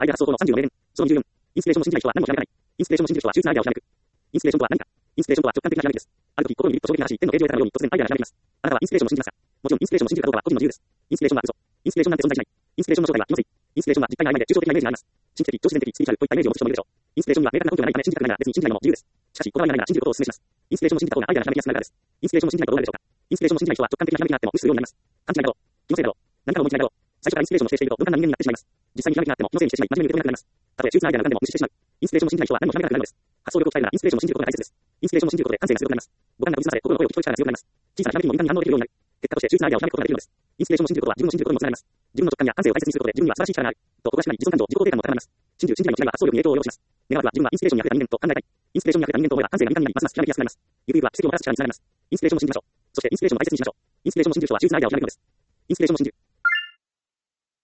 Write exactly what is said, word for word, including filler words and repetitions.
アイデア発想法のさんじゅうよん名言。そのにじゅうよん。インスピレーションを信じない人は何も知らない。インスピレーションを信じる人は秀逸なアイデアを知らなく。インスピレーションとは何か。インスピレーションとは直感的なひらめきです。ある時、心にビビッと衝撃が走り、天のページを得たかのように突然アイデアがひらめきます。あなたはインスピレーションを信じますか？もちろんインスピレーションを信じるかどうかは個人の自由です。インスピレーションは嘘。インスピレーションなんて存在しない。インスピレーションの正体は気のせい。インスピレーションは実体が曖昧で抽象的なイメージがあります。神秘的、超自然的、スピリチュアルといったイメージを持つ人もいるでしょう。インスピレーションには明確な根拠がないため信じたくないなら別に信じないのも自由です。しかし、こだわりがないなら信じることをお勧めします。インスピレーションを信じた方がアイデアがひらめきやすくなるからです。インスピレーションを信じないとどうなるでしょうか。インスピレーションを信じない人は直感的なひらめきがあっても無視するようになります。勘違いだろう。気のせいだろう。何かを思いついないだろう。最初からインスピレーションを否定していると鈍感な人間になってしまいます。実際にひらめきがあっても気のせいにしてしまい真面目に受け止めなくなります。たとえ秀逸なアイデアが何でも無視してしまう。インスピレーションを信じない人は何もひらめかなくなるのです。発想力を鍛えるならインスピレーションを信じることが大切です。インスピレーションを信じることで感性が強くなります。五感が研ぎ澄まされ、心の声を聞き取る力が強くなります。小さなひらめきにも敏感に反応できるようになる。結果として秀逸なアイデアをひらめくことができるのです。インスピレーションを信じることは自分の信じることにもつながります。自分の直感や感性を大切にすることで自分には素晴らしい力がある。と小賢しくなり自己感情、自己肯定感も高まります。信じる信じないの違いは発想力に影響を及ぼします。願わくは自分はインスピレーションにあふれた人間と考えたい。インスピレーションにあふれた人間と思えば感性が敏感になりますますひらめきやすくなります。ゆくゆくは奇跡をもたらす力につながります。インスピレーションを信じましょう。そしてインスピレーションを大切にしましょう。インスピレーションを信じる人は秀逸なアイデアをひらめくのです。インスピレーションを信じる。